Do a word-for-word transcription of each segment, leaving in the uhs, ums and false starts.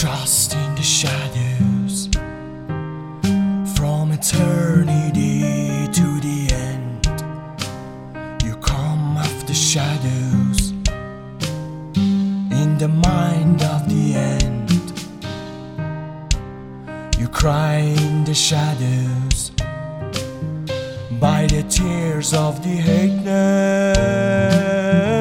Just in the shadows, from eternity to the end. You come after shadows, in the mind of the end. You cry in the shadows, by the tears of the hateness.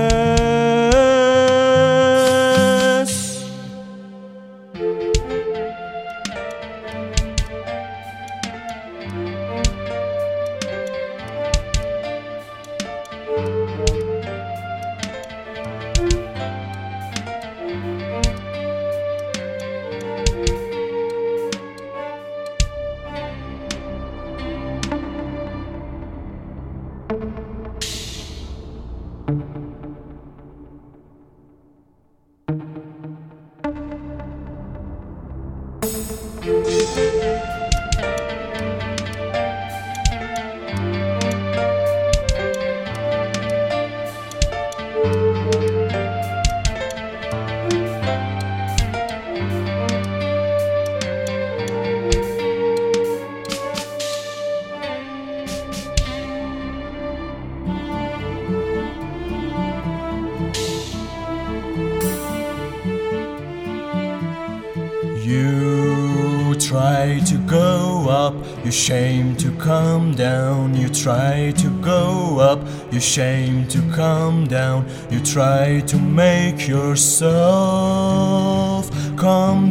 You try to go up, you shame to come down. You try to go up, you shame to come down. You try to make yourself come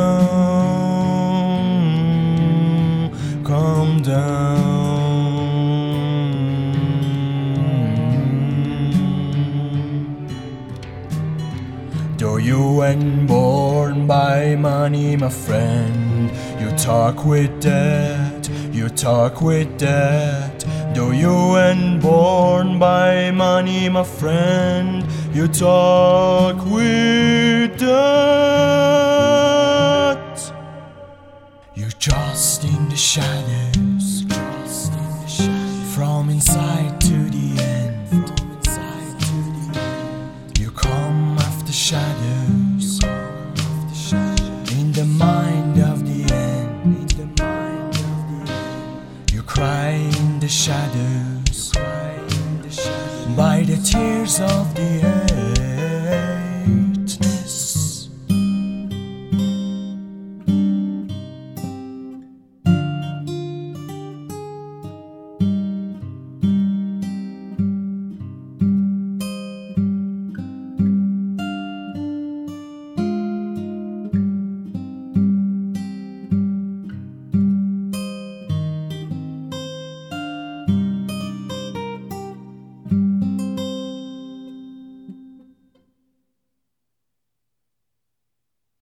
down, come down. Though you weren't born by money, my friend, you talk with that, you talk with that. Though you weren't born by money, my friend, you talk with that. You're just in the shadows, just in the shadows, from inside to the end. You come after shadows, in the mind of the end. You cry in the shadows, by the tears of the end.